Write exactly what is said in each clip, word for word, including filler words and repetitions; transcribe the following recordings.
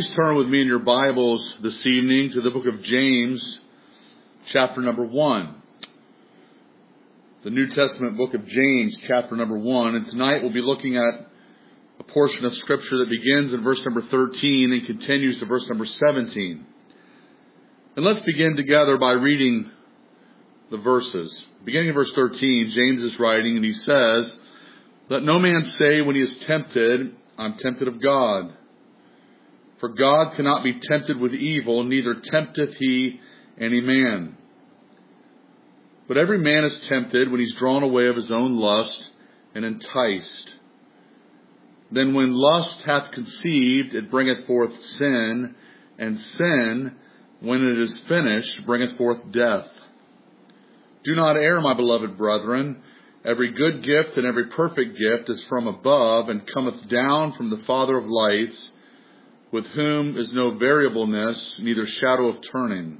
Please turn with me in your Bibles this evening to the book of James, chapter number one. The New Testament book of James, chapter number one. And tonight we'll be looking at a portion of Scripture that begins in verse number thirteen and continues to verse number seventeen. And let's begin together by reading the verses. Beginning in verse thirteen, James is writing and he says, "Let no man say when he is tempted, I'm tempted of God. For God cannot be tempted with evil, neither tempteth he any man. But every man is tempted when he's drawn away of his own lust and enticed. Then when lust hath conceived, it bringeth forth sin, and sin, when it is finished, bringeth forth death. Do not err, my beloved brethren. Every good gift and every perfect gift is from above, and cometh down from the Father of lights, with whom is no variableness, neither shadow of turning."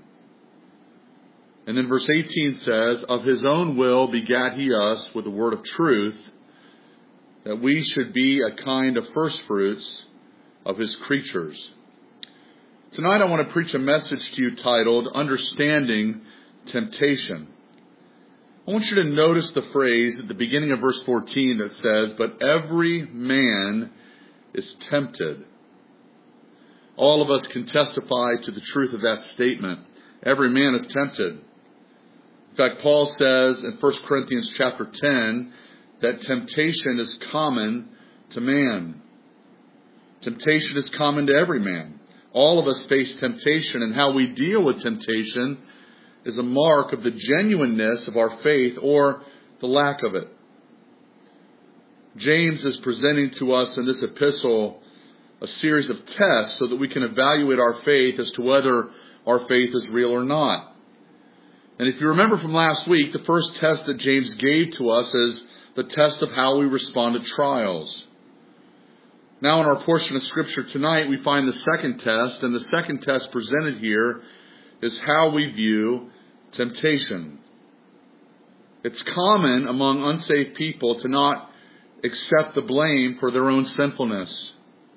And then verse eighteen says, "Of his own will begat he us with the word of truth, that we should be a kind of firstfruits of his creatures." Tonight I want to preach a message to you titled, Understanding Temptation. I want you to notice the phrase at the beginning of verse fourteen that says, "But every man is tempted." All of us can testify to the truth of that statement. Every man is tempted. In fact, Paul says in First Corinthians chapter ten that temptation is common to man. Temptation is common to every man. All of us face temptation, and how we deal with temptation is a mark of the genuineness of our faith or the lack of it. James is presenting to us in this epistle a series of tests so that we can evaluate our faith as to whether our faith is real or not. And if you remember from last week, the first test that James gave to us is the test of how we respond to trials. Now in our portion of Scripture tonight, we find the second test, and the second test presented here is how we view temptation. It's common among unsaved people to not accept the blame for their own sinfulness.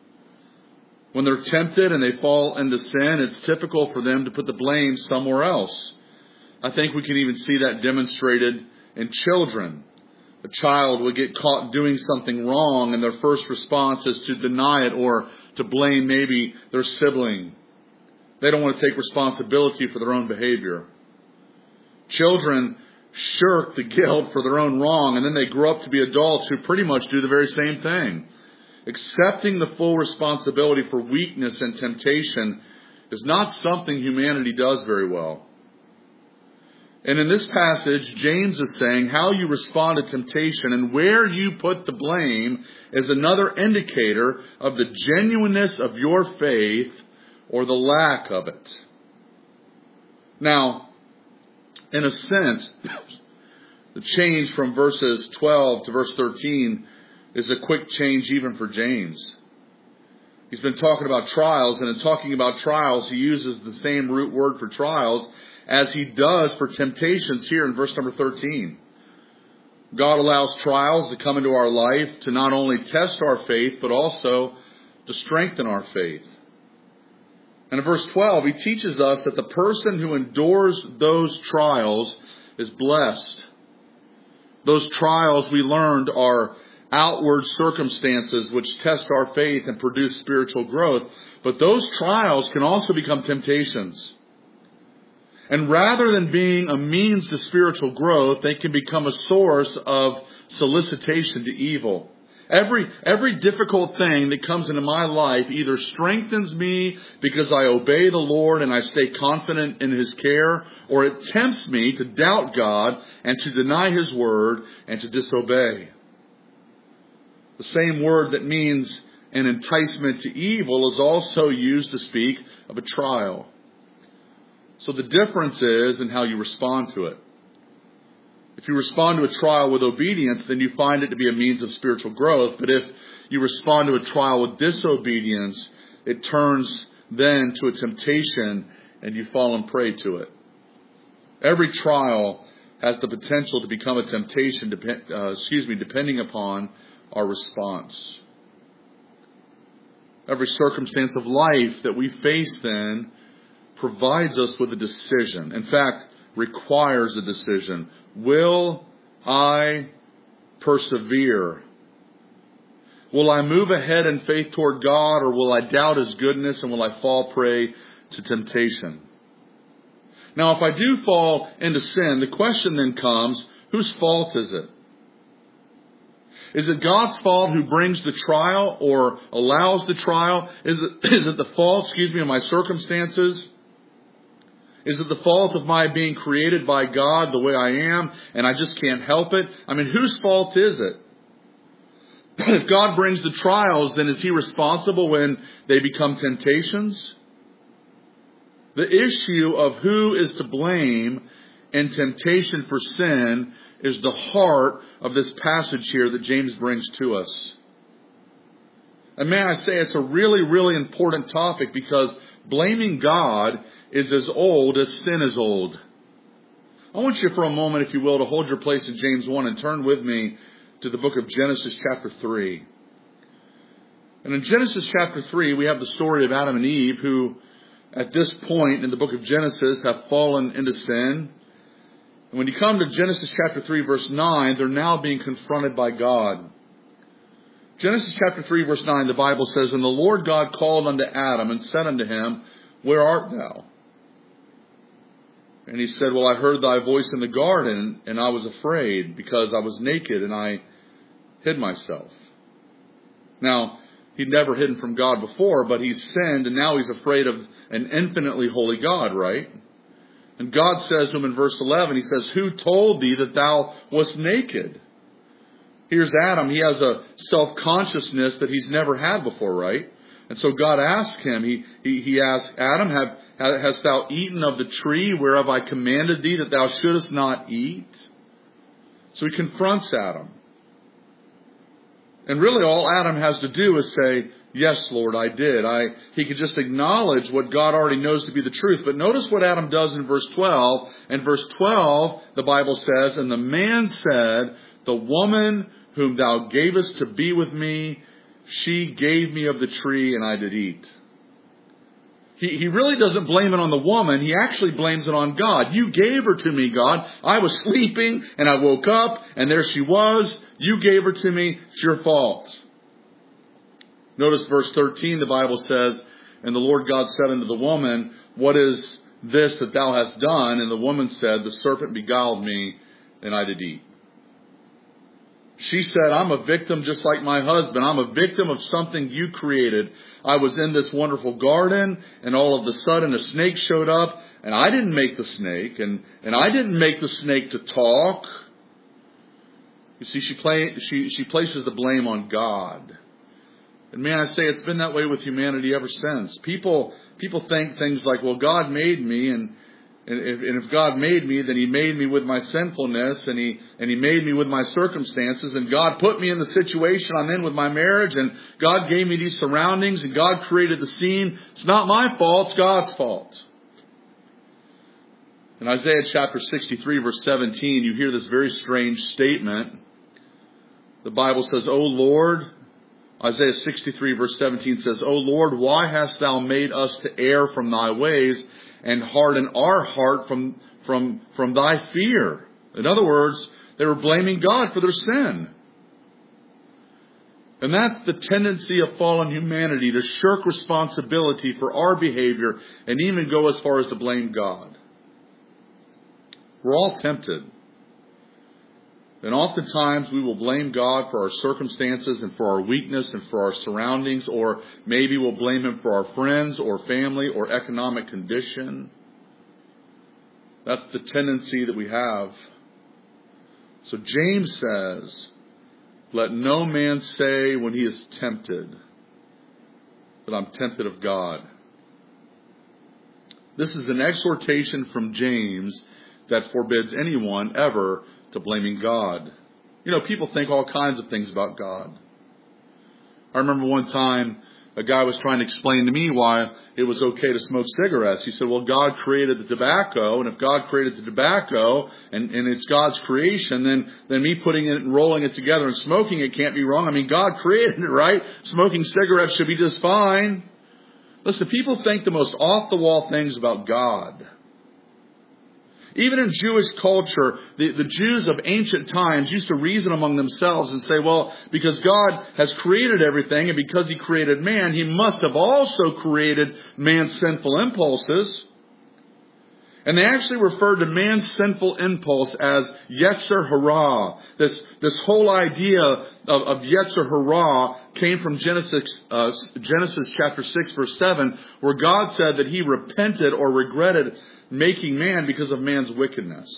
When they're tempted and they fall into sin, it's typical for them to put the blame somewhere else. I think we can even see that demonstrated in children. A child will get caught doing something wrong, and their first response is to deny it or to blame maybe their sibling. They don't want to take responsibility for their own behavior. Children shirk the guilt for their own wrong, and then they grow up to be adults who pretty much do the very same thing. Accepting the full responsibility for weakness and temptation is not something humanity does very well. And in this passage, James is saying how you respond to temptation and where you put the blame is another indicator of the genuineness of your faith or the lack of it. Now, in a sense, the change from verses twelve to verse thirteen is a quick change even for James. He's been talking about trials, and in talking about trials, he uses the same root word for trials as he does for temptations here in verse number thirteen. God allows trials to come into our life to not only test our faith, but also to strengthen our faith. And in verse twelve, he teaches us that the person who endures those trials is blessed. Those trials, we learned, are outward circumstances which test our faith and produce spiritual growth. But those trials can also become temptations. And rather than being a means to spiritual growth, they can become a source of solicitation to evil. Every, every difficult thing that comes into my life either strengthens me because I obey the Lord and I stay confident in His care, or it tempts me to doubt God and to deny His word and to disobey. The same word that means an enticement to evil is also used to speak of a trial. So the difference is in how you respond to it. If you respond to a trial with obedience, then you find it to be a means of spiritual growth. But if you respond to a trial with disobedience, it turns then to a temptation and you fall and prey to it. Every trial has the potential to become a temptation, dep- uh, excuse me, depending upon our response. every circumstance of life that we face then provides us with a decision. In fact, requires a decision. Will I persevere? Will I move ahead in faith toward God, or will I doubt His goodness and will I fall prey to temptation? Now, if I do fall into sin, the question then comes, whose fault is it? Is it God's fault who brings the trial or allows the trial? Is it, is it the fault, excuse me, of my circumstances? Is it the fault of my being created by God the way I am and I just can't help it? I mean, whose fault is it? If God brings the trials, then is He responsible when they become temptations? The issue of who is to blame in temptation for sin is the heart of this passage here that James brings to us. And may I say, it's a really, really important topic because blaming God is as old as sin is old. I want you for a moment, if you will, to hold your place in James one and turn with me to the book of Genesis chapter three. And in Genesis chapter three, we have the story of Adam and Eve who, at this point in the book of Genesis, have fallen into sin. And when you come to Genesis chapter three, verse nine, they're now being confronted by God. Genesis chapter three, verse nine, the Bible says, "And the Lord God called unto Adam and said unto him, Where art thou? And he said, Well, I heard thy voice in the garden, and I was afraid, because I was naked, and I hid myself." Now, he'd never hidden from God before, but he's sinned, and now he's afraid of an infinitely holy God, right? And God says to him in verse eleven, He says, "Who told thee that thou wast naked?" Here's Adam. He has a self-consciousness that he's never had before, right? And so God asks him, he, he, he asks, "Adam, have, hast thou eaten of the tree whereof I commanded thee that thou shouldest not eat?" So he confronts Adam. And really all Adam has to do is say, "Yes, Lord, I did." I, he could just acknowledge what God already knows to be the truth. But notice what Adam does in verse twelve. In verse twelve, the Bible says, "And the man said, The woman whom thou gavest to be with me, she gave me of the tree, and I did eat." He, he really doesn't blame it on the woman. He actually blames it on God. "You gave her to me, God. I was sleeping, and I woke up, and there she was. You gave her to me. It's your fault." Notice verse thirteen, the Bible says, "And the Lord God said unto the woman, What is this that thou hast done? And the woman said, The serpent beguiled me, and I did eat." She said, "I'm a victim just like my husband. I'm a victim of something you created. I was in this wonderful garden, and all of a sudden a snake showed up, and I didn't make the snake, and, and I didn't make the snake to talk." You see, she, play, she, she places the blame on God. And may I say, it's been that way with humanity ever since. People, people think things like, well, God made me, and And if, and if God made me, then He made me with my sinfulness, and He and He made me with my circumstances, and God put me in the situation I'm in with my marriage, and God gave me these surroundings, and God created the scene. It's not my fault, it's God's fault. In Isaiah chapter sixty-three, verse seventeen, you hear this very strange statement. The Bible says, "O Lord," Isaiah sixty-three, verse seventeen says, "O Lord, why hast thou made us to err from thy ways, and harden our heart from, from, from thy fear?" In other words, they were blaming God for their sin. And that's the tendency of fallen humanity, to shirk responsibility for our behavior and even go as far as to blame God. We're all tempted. And oftentimes we will blame God for our circumstances and for our weakness and for our surroundings, or maybe we'll blame Him for our friends or family or economic condition. That's the tendency that we have. So James says, "Let no man say when he is tempted that I'm tempted of God." This is an exhortation from James that forbids anyone ever to blaming God. You know, people think all kinds of things about God. I remember one time a guy was trying to explain to me why it was okay to smoke cigarettes. He said, well, God created the tobacco, and if God created the tobacco, and, and it's God's creation, then, then me putting it and rolling it together and smoking it can't be wrong. I mean, God created it, right? Smoking cigarettes should be just fine. Listen, people think the most off-the-wall things about God. Even in Jewish culture, the, the Jews of ancient times used to reason among themselves and say, well, because God has created everything and because He created man, He must have also created man's sinful impulses. And they actually referred to man's sinful impulse as Yetzer Hara. This, this whole idea of, of Yetzer Hara came from Genesis, uh, Genesis chapter six, verse seven, where God said that He repented or regretted making man because of man's wickedness.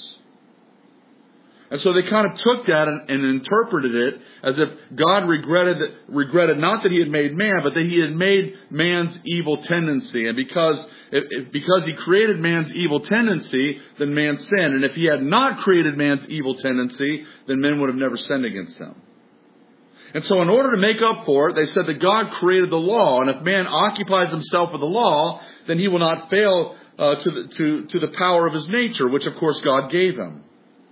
And so they kind of took that and, and interpreted it as if God regretted regretted not that He had made man, but that He had made man's evil tendency. And because if, if, because He created man's evil tendency, then man sinned. And if He had not created man's evil tendency, then men would have never sinned against Him. And so in order to make up for it, they said that God created the law. And if man occupies himself with the law, then he will not fail Uh, to, the, to, to the power of his nature, which of course God gave him.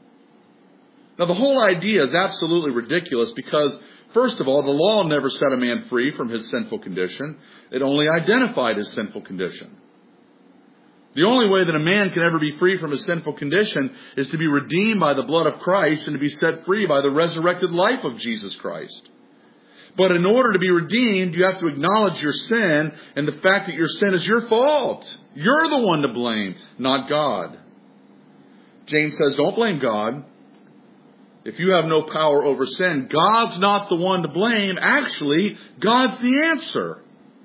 Now the whole idea is absolutely ridiculous because, first of all, the law never set a man free from his sinful condition. It only identified his sinful condition. The only way that a man can ever be free from his sinful condition is to be redeemed by the blood of Christ and to be set free by the resurrected life of Jesus Christ. But in order to be redeemed, you have to acknowledge your sin and the fact that your sin is your fault. You're the one to blame, not God. James says, don't blame God. If you have no power over sin, God's not the one to blame. Actually, God's the answer.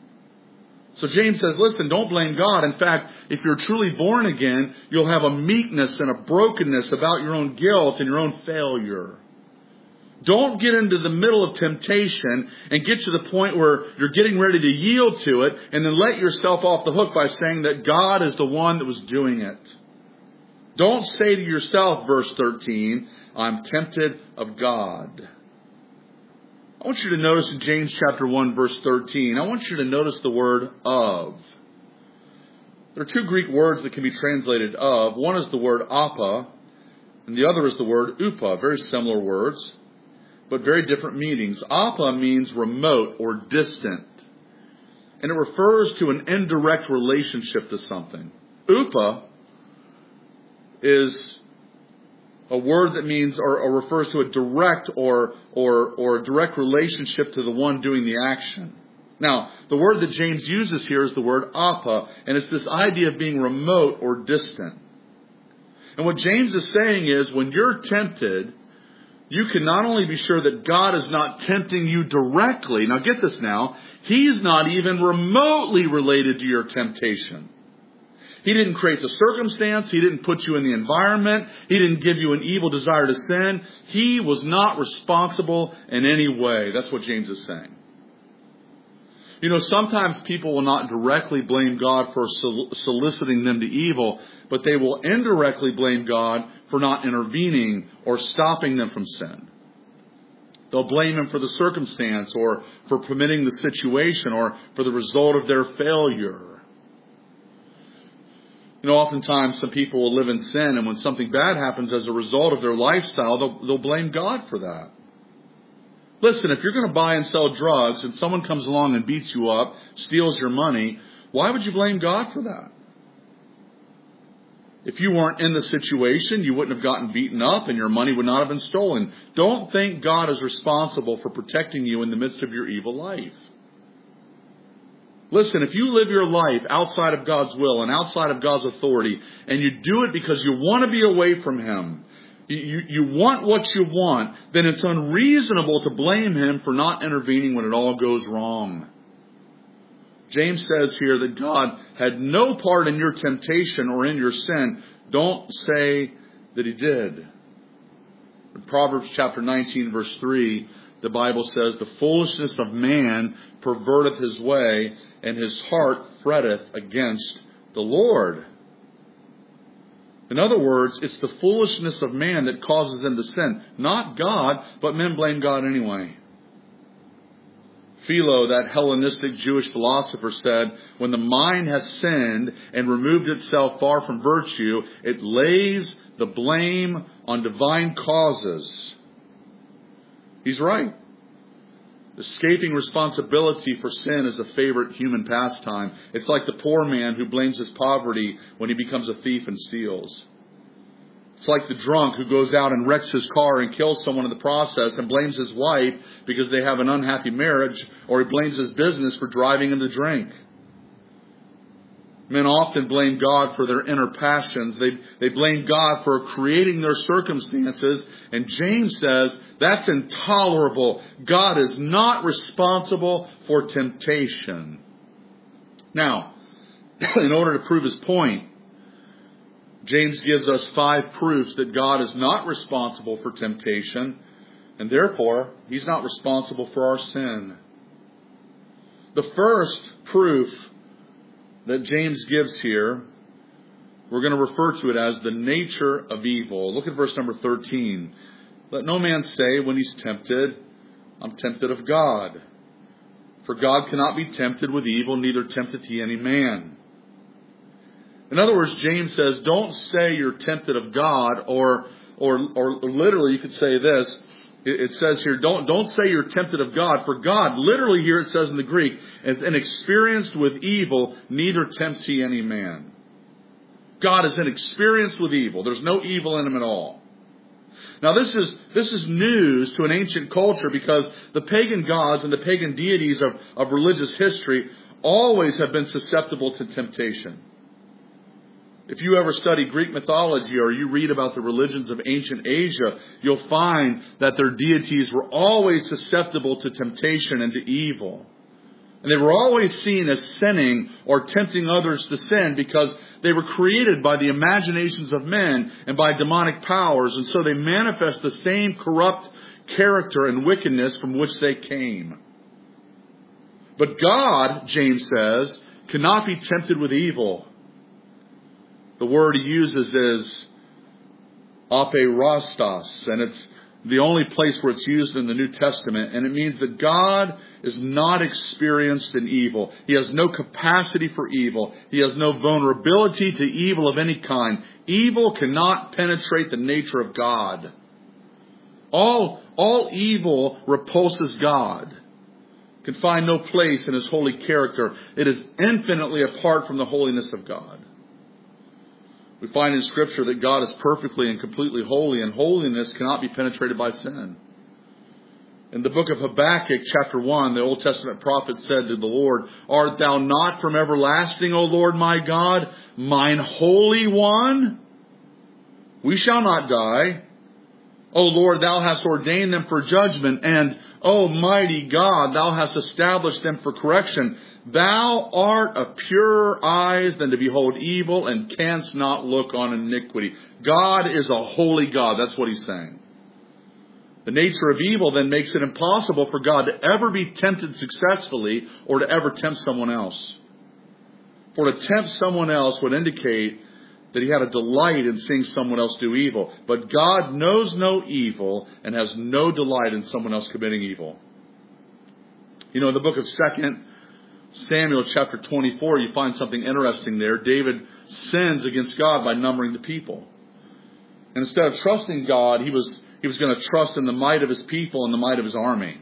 So James says, listen, don't blame God. In fact, if you're truly born again, you'll have a meekness and a brokenness about your own guilt and your own failure. Don't get into the middle of temptation and get to the point where you're getting ready to yield to it and then let yourself off the hook by saying that God is the one that was doing it. Don't say to yourself, verse thirteen, I'm tempted of God. I want you to notice in James chapter one, verse thirteen, I want you to notice the word of. There are two Greek words that can be translated of. One is the word apa, and the other is the word upa. Very similar words, but very different meanings. Apa means remote or distant, and it refers to an indirect relationship to something. Upa is a word that means or, or refers to a direct or, or, or a direct relationship to the one doing the action. Now, the word that James uses here is the word apa, and it's this idea of being remote or distant. And what James is saying is when you're tempted, you can not only be sure that God is not tempting you directly. Now get this now. He's not even remotely related to your temptation. He didn't create the circumstance. He didn't put you in the environment. He didn't give you an evil desire to sin. He was not responsible in any way. That's what James is saying. You know, sometimes people will not directly blame God for soliciting them to evil, but they will indirectly blame God for not intervening or stopping them from sin. They'll blame Him for the circumstance or for permitting the situation or for the result of their failure. You know, oftentimes some people will live in sin, and when something bad happens as a result of their lifestyle, they'll, they'll blame God for that. Listen, if you're going to buy and sell drugs and someone comes along and beats you up, steals your money, why would you blame God for that? If you weren't in the situation, you wouldn't have gotten beaten up and your money would not have been stolen. Don't think God is responsible for protecting you in the midst of your evil life. Listen, if you live your life outside of God's will and outside of God's authority, and you do it because you want to be away from Him, you, you want what you want, then it's unreasonable to blame Him for not intervening when it all goes wrong. James says here that God had no part in your temptation or in your sin. Don't say that He did. In Proverbs chapter nineteen, verse three, the Bible says, the foolishness of man perverteth his way, and his heart fretteth against the Lord. In other words, it's the foolishness of man that causes them to sin. Not God, but men blame God anyway. Philo, that Hellenistic Jewish philosopher, said, when the mind has sinned and removed itself far from virtue, it lays the blame on divine causes. He's right. Escaping responsibility for sin is a favorite human pastime. It's like the poor man who blames his poverty when he becomes a thief and steals. It's like the drunk who goes out and wrecks his car and kills someone in the process and blames his wife because they have an unhappy marriage, or he blames his business for driving him to drink. Men often blame God for their inner passions. They, they blame God for creating their circumstances. And James says that's intolerable. God is not responsible for temptation. Now, in order to prove his point, James gives us five proofs that God is not responsible for temptation, and therefore, he's not responsible for our sin. The first proof that James gives here, we're going to refer to it as the nature of evil. Look at verse number thirteen. Let no man say when he's tempted, I'm tempted of God. For God cannot be tempted with evil, neither tempteth he any man. In other words, James says, don't say you're tempted of God, or, or, or literally you could say this. It says here, don't, don't say you're tempted of God. For God, literally here it says in the Greek, and experienced with evil, neither tempts he any man. God is inexperienced with evil. There's no evil in him at all. Now this is, this is news to an ancient culture, because the pagan gods and the pagan deities of, of religious history always have been susceptible to temptation. If you ever study Greek mythology or you read about the religions of ancient Asia, you'll find that their deities were always susceptible to temptation and to evil. And they were always seen as sinning or tempting others to sin because they were created by the imaginations of men and by demonic powers. And so they manifest the same corrupt character and wickedness from which they came. But God, James says, cannot be tempted with evil. The word he uses is aperastos, and it's the only place where it's used in the New Testament, and it means that God is not experienced in evil. He has no capacity for evil. He has no vulnerability to evil of any kind. Evil cannot penetrate the nature of God. All, all evil repulses God. Can find no place in his holy character. It is infinitely apart from the holiness of God. We find in Scripture that God is perfectly and completely holy, and holiness cannot be penetrated by sin. In the book of Habakkuk, chapter one, the Old Testament prophet said to the Lord, Art thou not from everlasting, O Lord my God, mine Holy One? We shall not die. O Lord, thou hast ordained them for judgment, and, O mighty God, thou hast established them for correction. Thou art of purer eyes than to behold evil, and canst not look on iniquity. God is a holy God. That's what he's saying. The nature of evil then makes it impossible for God to ever be tempted successfully or to ever tempt someone else. For to tempt someone else would indicate that he had a delight in seeing someone else do evil. But God knows no evil and has no delight in someone else committing evil. You know, in the book of Second Samuel chapter twenty-four, you find something interesting there. David sins against God by numbering the people. And instead of trusting God, he was, he was going to trust in the might of his people and the might of his army.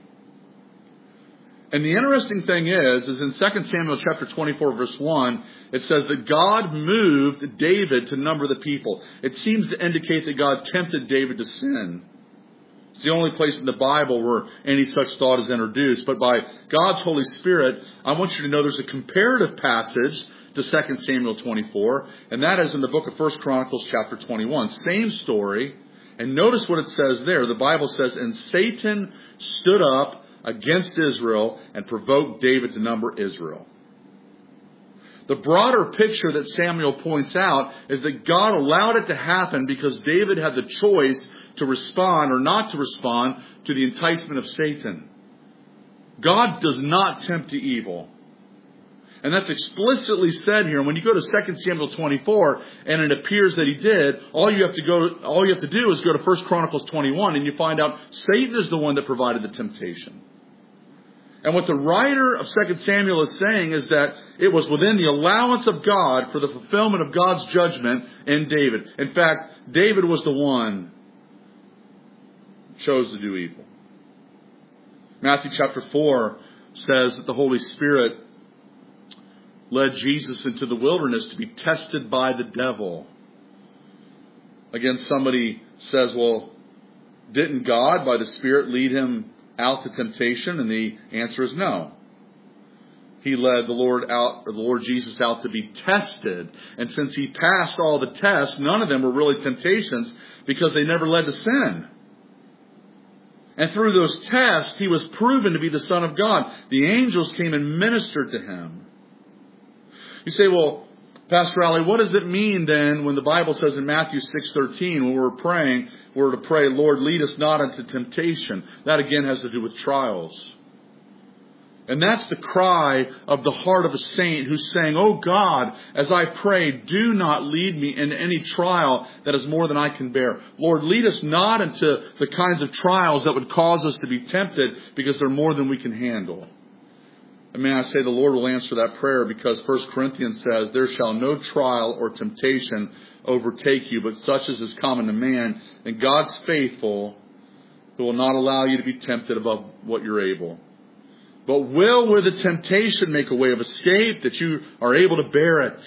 And the interesting thing is, is in Second Samuel chapter twenty-four, verse one, it says that God moved David to number the people. It seems to indicate that God tempted David to sin. It's the only place in the Bible where any such thought is introduced. But by God's Holy Spirit, I want you to know there's a comparative passage to Second Samuel twenty-four, and that is in the book of First Chronicles chapter twenty-one. Same story. And notice what it says there. The Bible says, And Satan stood up against Israel and provoked David to number Israel. The broader picture that Samuel points out is that God allowed it to happen because David had the choice to respond or not to respond to the enticement of Satan. God does not tempt to evil. And that's explicitly said here. When you go to Second Samuel twenty-four and it appears that he did, all you have to go, all you have to do is go to First Chronicles twenty-one and you find out Satan is the one that provided the temptation. And what the writer of Second Samuel is saying is that it was within the allowance of God for the fulfillment of God's judgment in David. In fact, David was the one who chose to do evil. Matthew chapter four says that the Holy Spirit led Jesus into the wilderness to be tested by the devil. Again, somebody says, well, didn't God by the Spirit lead him out to temptation? And the answer is no. He led the Lord out, or the Lord Jesus out to be tested. And since he passed all the tests, none of them were really temptations because they never led to sin. And through those tests, he was proven to be the Son of God. The angels came and ministered to him. You say, well, Pastor Ali, what does it mean then when the Bible says in Matthew six thirteen, when we're praying, we're to pray, Lord, lead us not into temptation? That again has to do with trials. And that's the cry of the heart of a saint who's saying, oh God, as I pray, do not lead me into any trial that is more than I can bear. Lord, lead us not into the kinds of trials that would cause us to be tempted because they're more than we can handle. And may I say the Lord will answer that prayer because First Corinthians says, there shall no trial or temptation overtake you, but such as is common to man. And God's faithful, who will not allow you to be tempted above what you're able. But will with the temptation make a way of escape that you are able to bear it.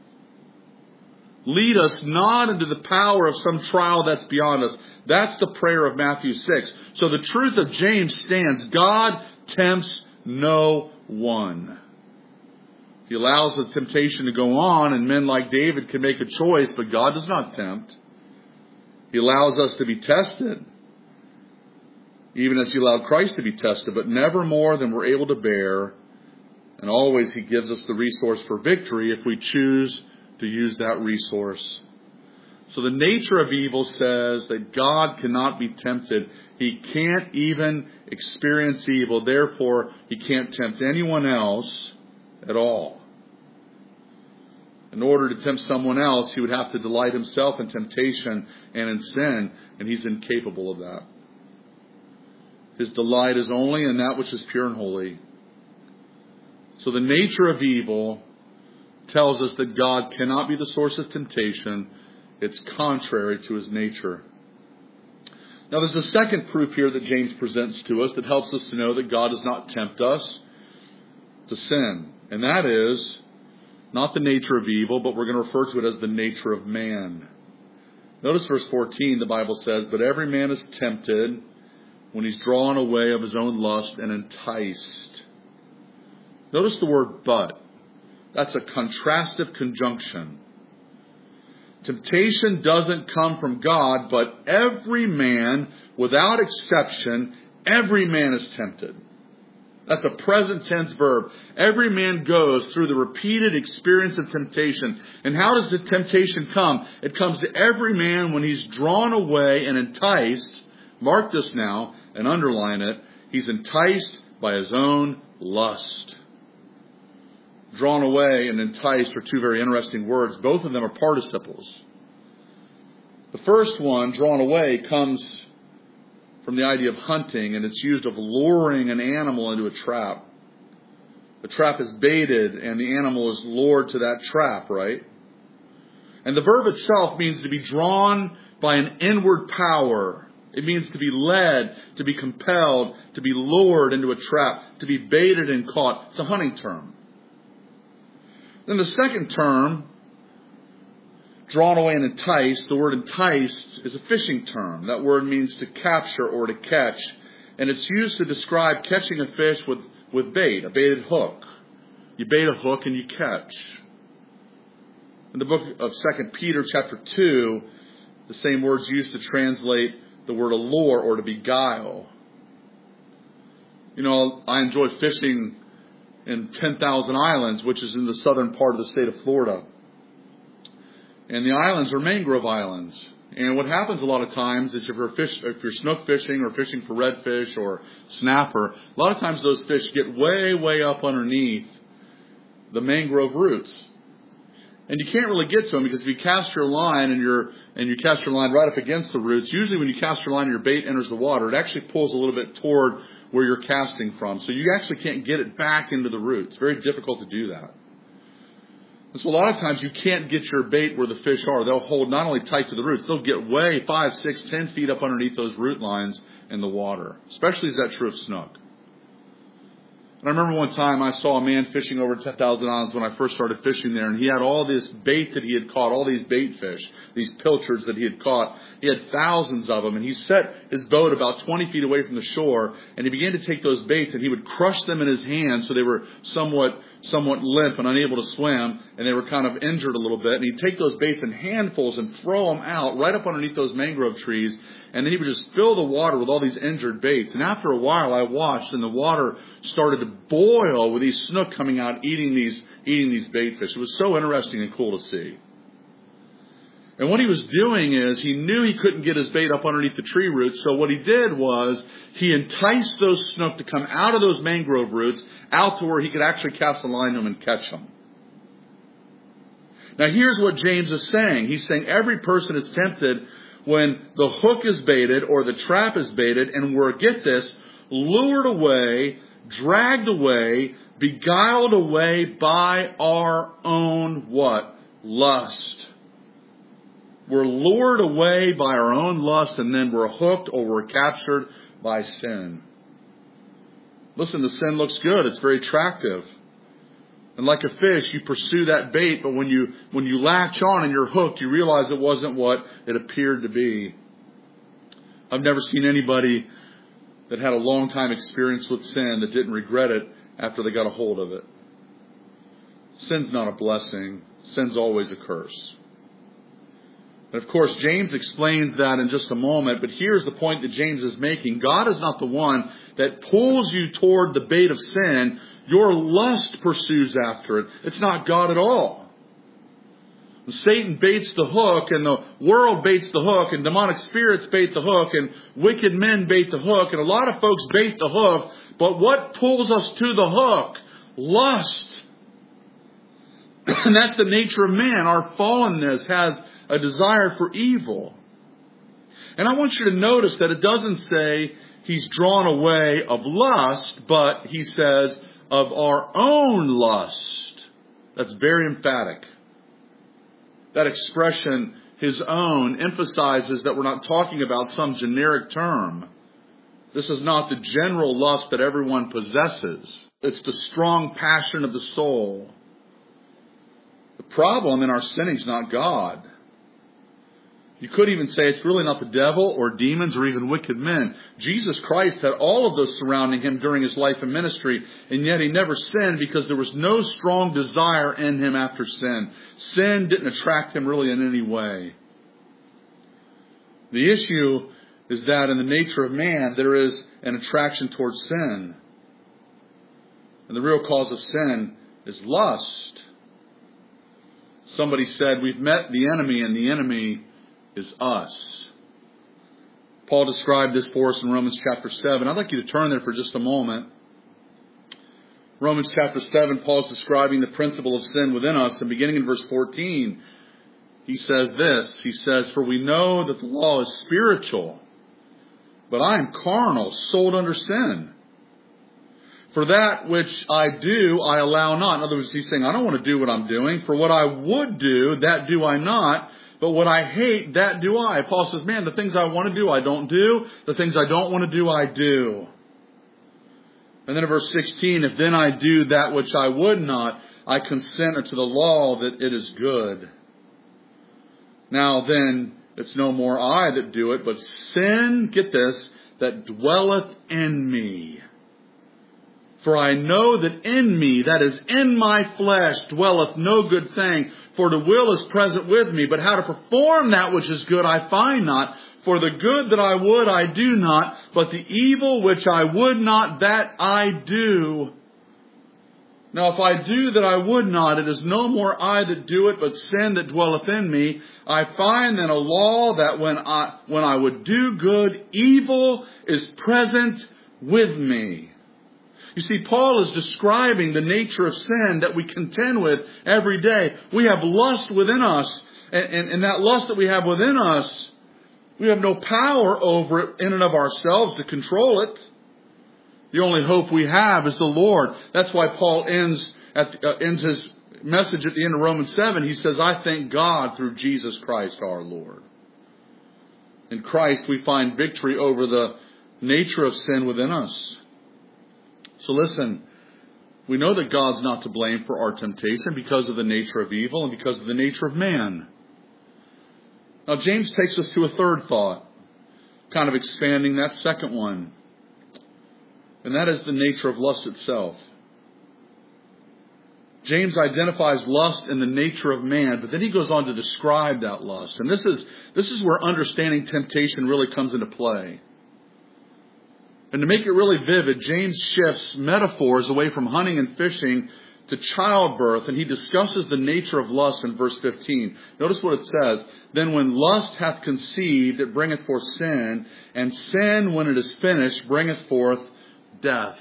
Lead us not into the power of some trial that's beyond us. That's the prayer of Matthew six. So the truth of James stands. God tempts no one. He allows the temptation to go on, and men like David can make a choice, but God does not tempt. He allows us to be tested, even as he allowed Christ to be tested, but never more than we're able to bear. And always he gives us the resource for victory if we choose to use that resource. So the nature of evil says that God cannot be tempted. He can't even experience evil. Therefore, he can't tempt anyone else at all. In order to tempt someone else, he would have to delight himself in temptation and in sin, and he's incapable of that. His delight is only in that which is pure and holy. So the nature of evil tells us that God cannot be the source of temptation. It's contrary to his nature. Now there's a second proof here that James presents to us that helps us to know that God does not tempt us to sin. And that is not the nature of evil, but we're going to refer to it as the nature of man. Notice verse fourteen, the Bible says, but every man is tempted when he's drawn away of his own lust and enticed. Notice the word but. That's a contrastive conjunction. Temptation doesn't come from God, but every man, without exception, every man is tempted. That's a present tense verb. Every man goes through the repeated experience of temptation. And how does the temptation come? It comes to every man when he's drawn away and enticed. Mark this now and underline it. He's enticed by his own lust. Drawn away and enticed are two very interesting words. Both of them are participles. The first one, drawn away, comes from the idea of hunting, and it's used of luring an animal into a trap. The trap is baited, and the animal is lured to that trap, right? And the verb itself means to be drawn by an inward power. It means to be led, to be compelled, to be lured into a trap, to be baited and caught. It's a hunting term. Then the second term, drawn away and enticed, the word enticed is a fishing term. That word means to capture or to catch. And it's used to describe catching a fish with, with bait, a baited hook. You bait a hook and you catch. In the book of Second Peter chapter two, the same word's used to translate the word allure or to beguile. You know, I enjoy fishing in ten thousand Islands, which is in the southern part of the state of Florida. And the islands are mangrove islands. And what happens a lot of times is if you're, fish, if you're snook fishing or fishing for redfish or snapper, a lot of times those fish get way, way up underneath the mangrove roots. And you can't really get to them because if you cast your line and you're and you cast your line right up against the roots, usually when you cast your line and your bait enters the water, it actually pulls a little bit toward where you're casting from. So you actually can't get it back into the roots. It's very difficult to do that. And so a lot of times you can't get your bait where the fish are. They'll hold not only tight to the roots, they'll get way five, six, ten feet up underneath those root lines in the water. Especially is that true of snook. And I remember one time I saw a man fishing over ten thousand Islands when I first started fishing there, and he had all this bait that he had caught, all these bait fish, these pilchards that he had caught. He had thousands of them, and he set his boat about twenty feet away from the shore, and he began to take those baits, and he would crush them in his hands so they were somewhat somewhat limp and unable to swim, and they were kind of injured a little bit. And he'd take those baits in handfuls and throw them out right up underneath those mangrove trees, and then he would just fill the water with all these injured baits. And after a while, I watched, and the water started to boil with these snook coming out, eating these eating these bait fish. It was so interesting and cool to see. And what he was doing is he knew he couldn't get his bait up underneath the tree roots. So what he did was he enticed those snook to come out of those mangrove roots out to where he could actually cast the line to them and catch them. Now here's what James is saying. He's saying every person is tempted when the hook is baited or the trap is baited, and we're, get this, lured away, dragged away, beguiled away by our own what? Lust. We're lured away by our own lust, and then we're hooked or we're captured by sin. Listen, the sin looks good. It's very attractive. And like a fish, you pursue that bait, but when you when you latch on and you're hooked, you realize it wasn't what it appeared to be. I've never seen anybody that had a long time experience with sin that didn't regret it after they got a hold of it. Sin's not a blessing. Sin's always a curse. And of course, James explains that in just a moment, but here's the point that James is making. God is not the one that pulls you toward the bait of sin. Your lust pursues after it. It's not God at all. Satan baits the hook, and the world baits the hook, and demonic spirits bait the hook, and wicked men bait the hook, and a lot of folks bait the hook. But what pulls us to the hook? Lust. And that's the nature of man. Our fallenness has a desire for evil. And I want you to notice that it doesn't say he's drawn away of lust, but he says of our own lust. That's very emphatic. That expression, his own, emphasizes that we're not talking about some generic term. This is not the general lust that everyone possesses. It's the strong passion of the soul. The problem in our sinning is not God. You could even say it's really not the devil or demons or even wicked men. Jesus Christ had all of those surrounding him during his life and ministry, and yet he never sinned because there was no strong desire in him after sin. Sin didn't attract him really in any way. The issue is that in the nature of man, there is an attraction towards sin. And the real cause of sin is lust. Somebody said, we've met the enemy, and the enemy is us. Paul described this for us in Romans chapter seven. I'd like you to turn there for just a moment. Romans chapter seven, Paul's describing the principle of sin within us. And beginning in verse fourteen, he says this. He says, for we know that the law is spiritual, but I am carnal, sold under sin. For that which I do, I allow not. In other words, he's saying, I don't want to do what I'm doing. For what I would do, that do I not. But what I hate, that do I. Paul says, man, the things I want to do, I don't do. The things I don't want to do, I do. And then in verse sixteen, if then I do that which I would not, I consent unto the law that it is good. Now then, it's no more I that do it, but sin, get this, that dwelleth in me. For I know that in me, that is in my flesh, dwelleth no good thing. For the will is present with me, but how to perform that which is good I find not. For the good that I would I do not, but the evil which I would not, that I do. Now if I do that I would not, it is no more I that do it, but sin that dwelleth in me. I find then a law that when I, when I would do good, evil is present with me. You see, Paul is describing the nature of sin that we contend with every day. We have lust within us, and, and, and that lust that we have within us, we have no power over it in and of ourselves to control it. The only hope we have is the Lord. That's why Paul ends at uh, ends his message at the end of Romans seven. He says, I thank God through Jesus Christ our Lord. In Christ we find victory over the nature of sin within us. So listen, we know that God's not to blame for our temptation because of the nature of evil and because of the nature of man. Now James takes us to a third thought, kind of expanding that second one. And that is the nature of lust itself. James identifies lust in the nature of man, but then he goes on to describe that lust. And this is, this is where understanding temptation really comes into play. And to make it really vivid, James shifts metaphors away from hunting and fishing to childbirth, and he discusses the nature of lust in verse fifteen. Notice what it says. Then when lust hath conceived, it bringeth forth sin, and sin, when it is finished, bringeth forth death.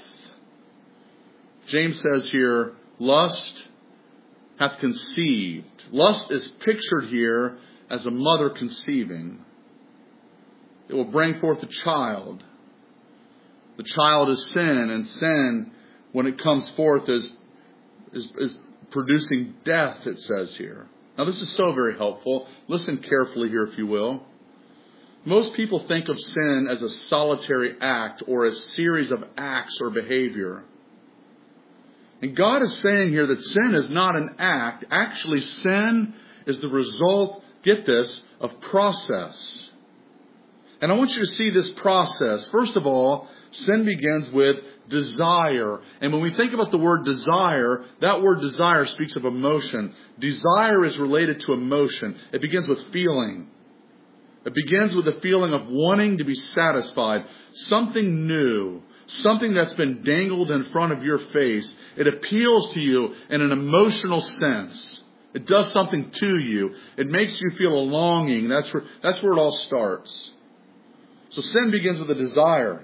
James says here, lust hath conceived. Lust is pictured here as a mother conceiving. It will bring forth a child. The child is sin, and sin, when it comes forth, is, is, is producing death, it says here. Now this is so very helpful. Listen carefully here, if you will. Most people think of sin as a solitary act or a series of acts or behavior. And God is saying here that sin is not an act. Actually, sin is the result, get this, of process. And I want you to see this process. First of all, sin begins with desire. And when we think about the word desire, that word desire speaks of emotion. Desire is related to emotion. It begins with feeling. It begins with the feeling of wanting to be satisfied. Something new. Something that's been dangled in front of your face. It appeals to you in an emotional sense. It does something to you. It makes you feel a longing. That's where, that's where it all starts. So sin begins with a desire.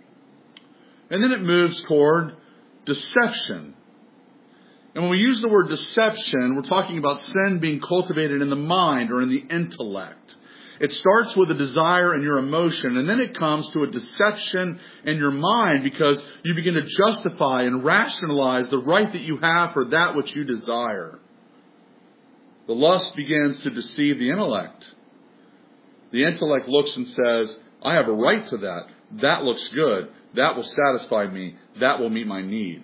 And then it moves toward deception. And when we use the word deception, we're talking about sin being cultivated in the mind or in the intellect. It starts with a desire in your emotion, and then it comes to a deception in your mind because you begin to justify and rationalize the right that you have for that which you desire. The lust begins to deceive the intellect. The intellect looks and says, I have a right to that. That looks good. That will satisfy me. That will meet my need.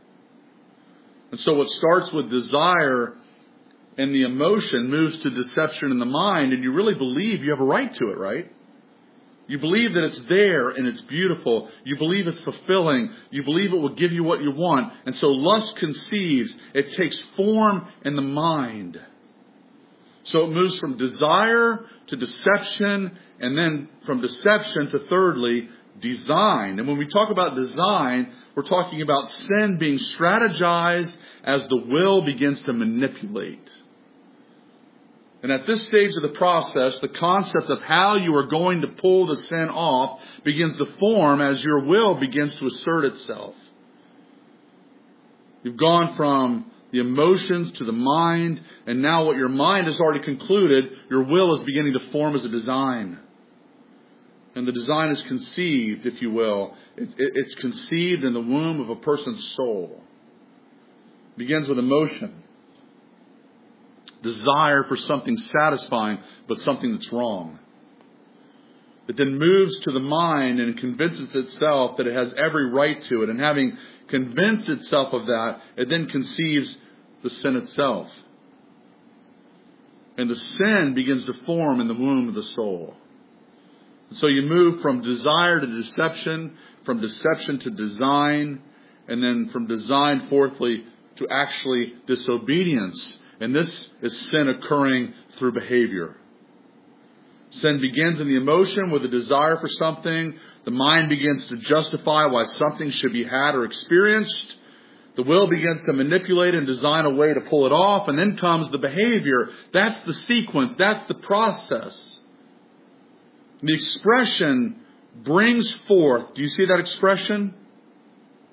And so what starts with desire and the emotion moves to deception in the mind, and you really believe you have a right to it, right? You believe that it's there and it's beautiful. You believe it's fulfilling. You believe it will give you what you want. And so lust conceives. It takes form in the mind. So it moves from desire to deception, and then from deception to, thirdly, design. And when we talk about design, we're talking about sin being strategized as the will begins to manipulate. And at this stage of the process, the concept of how you are going to pull the sin off begins to form as your will begins to assert itself. You've gone from the emotions to the mind, and now what your mind has already concluded, your will is beginning to form as a design. And the design is conceived, if you will. It, it, it's conceived in the womb of a person's soul. It begins with emotion. Desire for something satisfying, but something that's wrong. It then moves to the mind and convinces itself that it has every right to it. And having convinced itself of that, it then conceives the sin itself. And the sin begins to form in the womb of the soul. And so you move from desire to deception, from deception to design, and then from design, fourthly, to actually disobedience. And this is sin occurring through behavior. Sin begins in the emotion with a desire for something. The mind begins to justify why something should be had or experienced. The will begins to manipulate and design a way to pull it off. And then comes the behavior. That's the sequence. That's the process. The expression brings forth. Do you see that expression?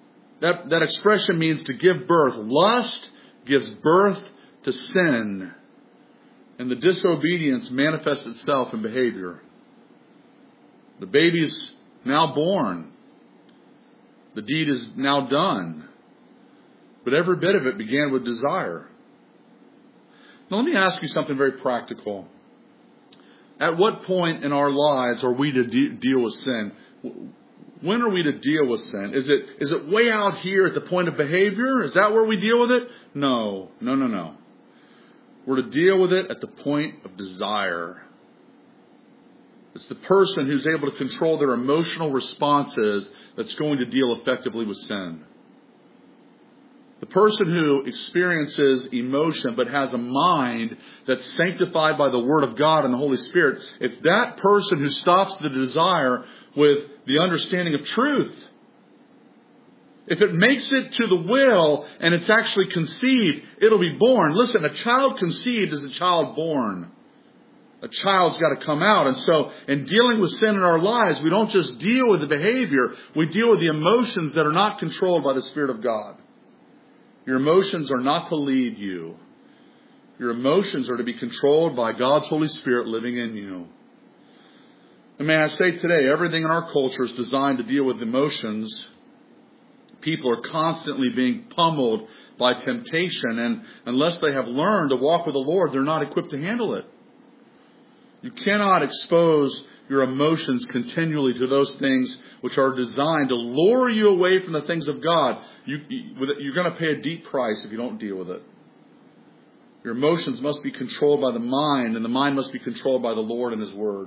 that, that expression means to give birth. Lust gives birth to sin. And the disobedience manifests itself in behavior. The baby's now born. The deed is now done. But every bit of it began with desire. Now let me ask you something very practical. At what point in our lives are we to de- deal with sin? When are we to deal with sin? Is it is it way out here at the point of behavior? Is that where we deal with it? No, no, no, no. We're to deal with it at the point of desire. It's the person who's able to control their emotional responses that's going to deal effectively with sin. The person who experiences emotion but has a mind that's sanctified by the Word of God and the Holy Spirit, it's that person who stops the desire with the understanding of truth. If it makes it to the will and it's actually conceived, it'll be born. Listen, a child conceived is a child born. A child's got to come out. And so in dealing with sin in our lives, we don't just deal with the behavior. We deal with the emotions that are not controlled by the Spirit of God. Your emotions are not to lead you. Your emotions are to be controlled by God's Holy Spirit living in you. And may I say today, everything in our culture is designed to deal with emotions. People are constantly being pummeled by temptation, and unless they have learned to walk with the Lord, they're not equipped to handle it. You cannot expose your emotions continually to those things which are designed to lure you away from the things of God. You, you're going to pay a deep price if you don't deal with it. Your emotions must be controlled by the mind, and the mind must be controlled by the Lord and His Word.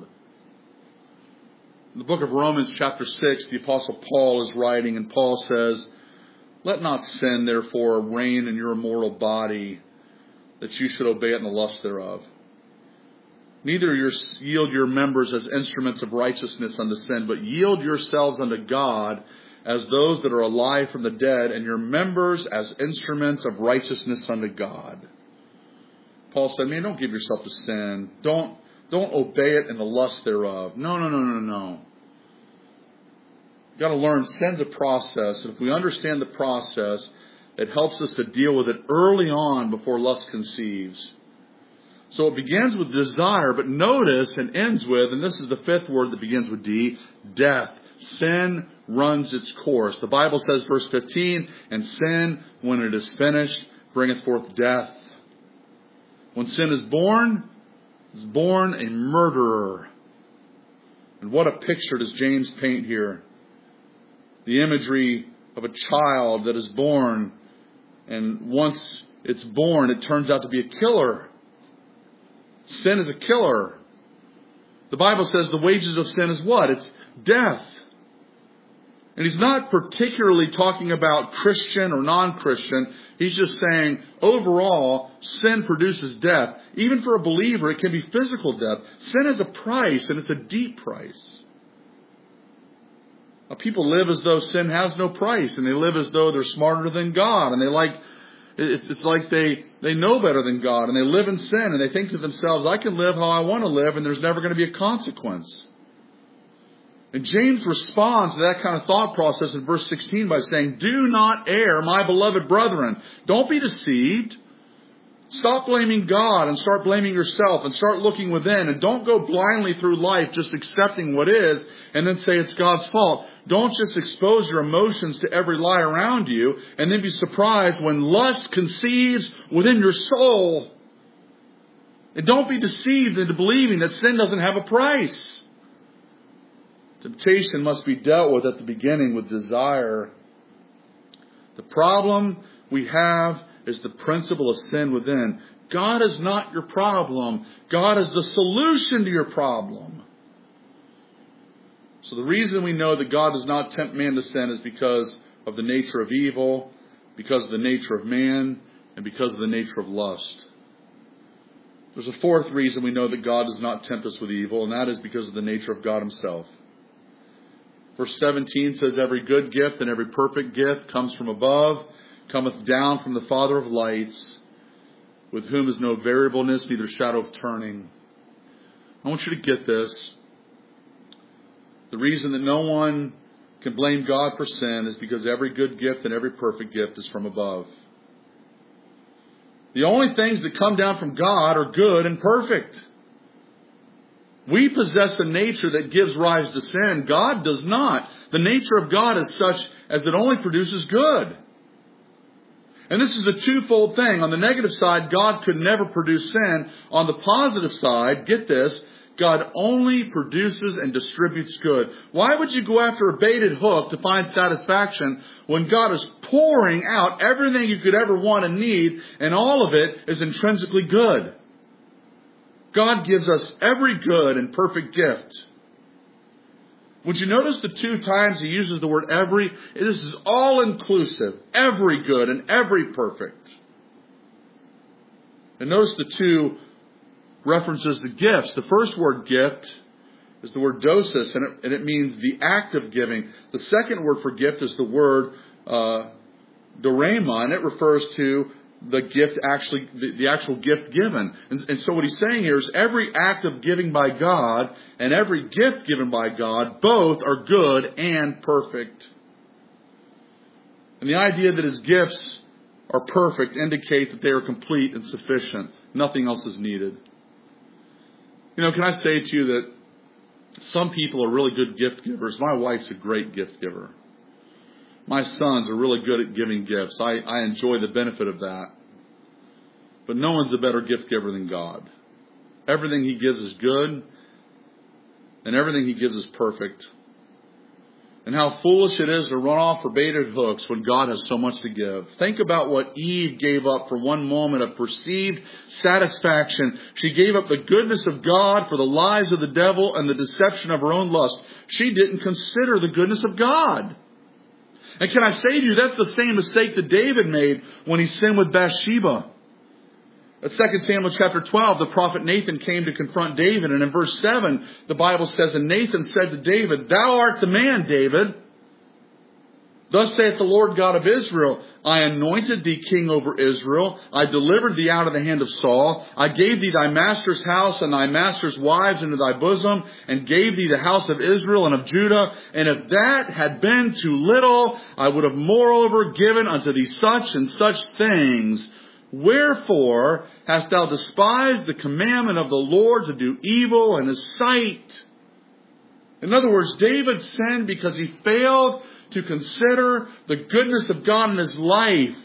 In the book of Romans chapter six, the Apostle Paul is writing, and Paul says, "Let not sin, therefore, reign in your mortal body, that you should obey it in the lust thereof. Neither your, yield your members as instruments of righteousness unto sin, but yield yourselves unto God as those that are alive from the dead, and your members as instruments of righteousness unto God." Paul said, man, don't give yourself to sin. Don't, don't obey it in the lust thereof. No, no, no, no, no. You've got to learn sin's a process. And if we understand the process, it helps us to deal with it early on before lust conceives. So it begins with desire, but notice and ends with, and this is the fifth word that begins with D, death. Sin runs its course. The Bible says, verse fifteen, and sin, when it is finished, bringeth forth death. When sin is born, is born a murderer. And what a picture does James paint here. The imagery of a child that is born, and once it's born, it turns out to be a killer. Sin is a killer. The Bible says the wages of sin is what? It's death. And he's not particularly talking about Christian or non-Christian. He's just saying, overall, sin produces death. Even for a believer, it can be physical death. Sin has a price, and it's a deep price. Now, people live as though sin has no price, and they live as though they're smarter than God, and they like It's, it's like they, they know better than God, and they live in sin, and they think to themselves, I can live how I want to live, and there's never going to be a consequence. And James responds to that kind of thought process in verse sixteen by saying, do not err, my beloved brethren. Don't be deceived. Stop blaming God and start blaming yourself and start looking within, and don't go blindly through life just accepting what is and then say it's God's fault. Don't just expose your emotions to every lie around you and then be surprised when lust conceives within your soul. And don't be deceived into believing that sin doesn't have a price. Temptation must be dealt with at the beginning with desire. The problem we have is the principle of sin within. God is not your problem. God is the solution to your problem. So the reason we know that God does not tempt man to sin is because of the nature of evil, because of the nature of man, and because of the nature of lust. There's a fourth reason we know that God does not tempt us with evil, and that is because of the nature of God Himself. Verse seventeen says, every good gift and every perfect gift comes from above, cometh down from the Father of lights, with whom is no variableness, neither shadow of turning. I want you to get this. The reason that no one can blame God for sin is because every good gift and every perfect gift is from above. The only things that come down from God are good and perfect. We possess a nature that gives rise to sin. God does not. The nature of God is such as it only produces good. And this is a twofold thing. On the negative side, God could never produce sin. On the positive side, get this, God only produces and distributes good. Why would you go after a baited hook to find satisfaction when God is pouring out everything you could ever want and need, and all of it is intrinsically good? God gives us every good and perfect gift. Would you notice the two times he uses the word every? This is all inclusive. Every good and every perfect. And notice the two references to gifts. The first word gift is the word dosis, and it, and it means the act of giving. The second word for gift is the word uh, dorema, and it refers to the gift actually, the, the actual gift given. And, and so what he's saying here is every act of giving by God and every gift given by God, both are good and perfect. And the idea that his gifts are perfect indicate that they are complete and sufficient. Nothing else is needed. You know, can I say to you that some people are really good gift givers? My wife's a great gift giver. My sons are really good at giving gifts. I, I enjoy the benefit of that. But no one's a better gift giver than God. Everything he gives is good, and everything he gives is perfect. And how foolish it is to run off for baited hooks when God has so much to give. Think about what Eve gave up for one moment of perceived satisfaction. She gave up the goodness of God for the lies of the devil and the deception of her own lust. She didn't consider the goodness of God. And can I say to you, that's the same mistake that David made when he sinned with Bathsheba. At Second Samuel chapter twelve, the prophet Nathan came to confront David. And in verse seven, the Bible says, and Nathan said to David, thou art the man, David. Thus saith the Lord God of Israel, I anointed thee king over Israel. I delivered thee out of the hand of Saul. I gave thee thy master's house and thy master's wives into thy bosom, and gave thee the house of Israel and of Judah. And if that had been too little, I would have moreover given unto thee such and such things. Wherefore hast thou despised the commandment of the Lord to do evil in his sight? In other words, David sinned because he failed to consider the goodness of God in his life.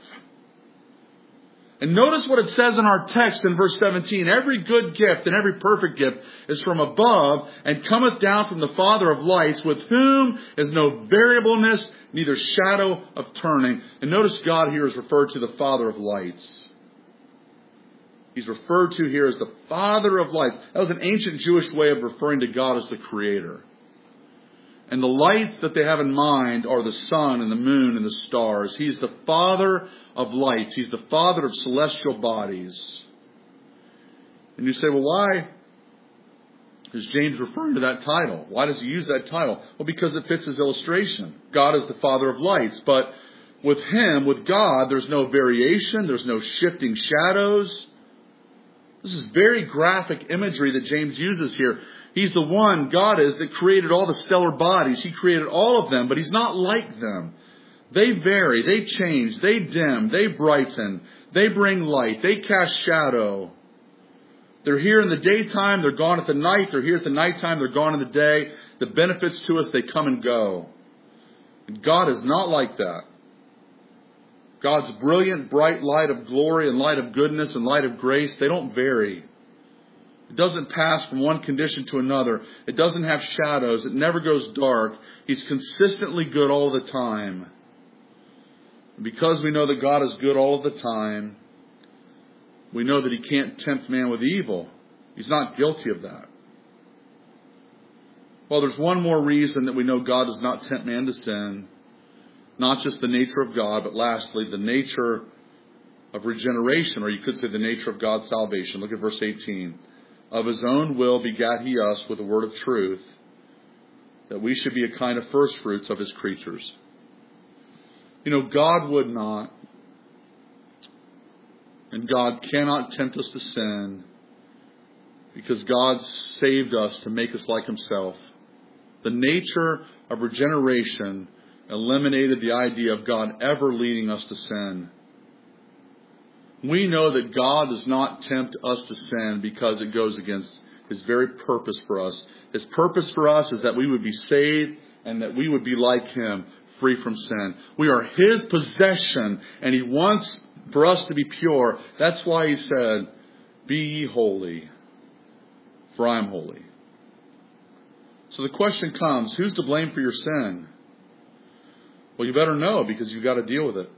And notice what it says in our text in verse seventeen. Every good gift and every perfect gift is from above, and cometh down from the Father of lights, with whom is no variableness, neither shadow of turning. And notice God here is referred to the Father of lights. He's referred to here as the Father of lights. That was an ancient Jewish way of referring to God as the Creator. And the lights that they have in mind are the sun and the moon and the stars. He's the Father of lights. He's the Father of celestial bodies. And you say, well, why is James referring to that title? Why does he use that title? Well, because it fits his illustration. God is the Father of lights. But with him, with God, there's no variation. There's no shifting shadows. This is very graphic imagery that James uses here. He's the one, God is, that created all the stellar bodies. He created all of them, but he's not like them. They vary, they change, they dim, they brighten, they bring light, they cast shadow. They're here in the daytime, they're gone at the night. They're here at the nighttime, they're gone in the day. The benefits to us, they come and go. And God is not like that. God's brilliant, bright light of glory and light of goodness and light of grace, they don't vary. It doesn't pass from one condition to another. It doesn't have shadows. It never goes dark. He's consistently good all the time. And because we know that God is good all of the time, we know that he can't tempt man with evil. He's not guilty of that. Well, there's one more reason that we know God does not tempt man to sin. Not just the nature of God, but lastly, the nature of regeneration, or you could say the nature of God's salvation. Look at verse eighteen. Of his own will begat he us with the word of truth, that we should be a kind of first fruits of his creatures. You know, God would not, and God cannot tempt us to sin, because God saved us to make us like himself. The nature of regeneration eliminated the idea of God ever leading us to sin. We know that God does not tempt us to sin because it goes against His very purpose for us. His purpose for us is that we would be saved and that we would be like Him, free from sin. We are His possession, and He wants for us to be pure. That's why He said, "Be ye holy, for I am holy." So the question comes, who's to blame for your sin? Well, you better know, because you've got to deal with it.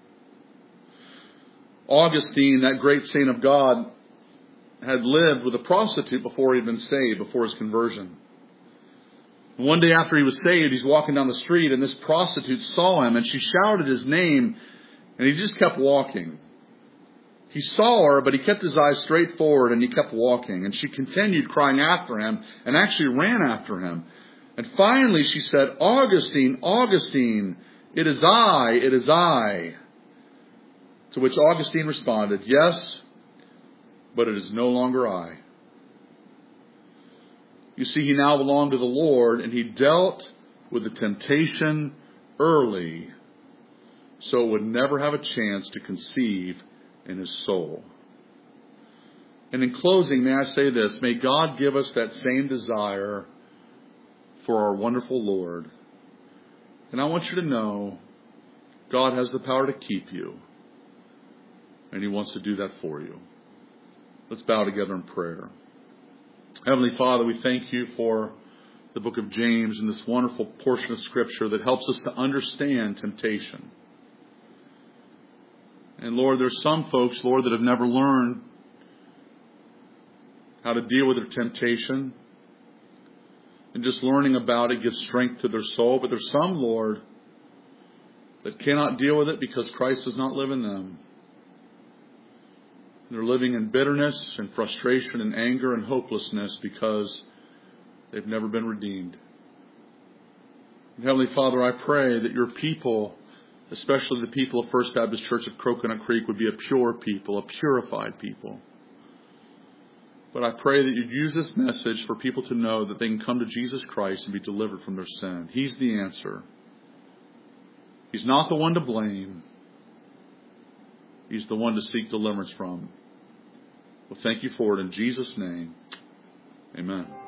Augustine, that great saint of God, had lived with a prostitute before he had been saved, before his conversion. One day after he was saved, he's walking down the street, and this prostitute saw him, and she shouted his name, and he just kept walking. He saw her, but he kept his eyes straight forward, and he kept walking. And she continued crying after him, and actually ran after him. And finally she said, "Augustine, Augustine, it is I, it is I." To which Augustine responded, "Yes, but it is no longer I." You see, he now belonged to the Lord, and he dealt with the temptation early, so it would never have a chance to conceive in his soul. And in closing, may I say this: may God give us that same desire for our wonderful Lord. And I want you to know, God has the power to keep you, and He wants to do that for you. Let's bow together in prayer. Heavenly Father, we thank You for the book of James and this wonderful portion of Scripture that helps us to understand temptation. And Lord, there's some folks, Lord, that have never learned how to deal with their temptation. And just learning about it gives strength to their soul. But there's some, Lord, that cannot deal with it because Christ does not live in them. They're living in bitterness and frustration and anger and hopelessness because they've never been redeemed. And Heavenly Father, I pray that Your people, especially the people of First Baptist Church of Coconut Creek, would be a pure people, a purified people. But I pray that You'd use this message for people to know that they can come to Jesus Christ and be delivered from their sin. He's the answer. He's not the one to blame. He's the one to seek deliverance from. Well, thank You for it in Jesus' name. Amen.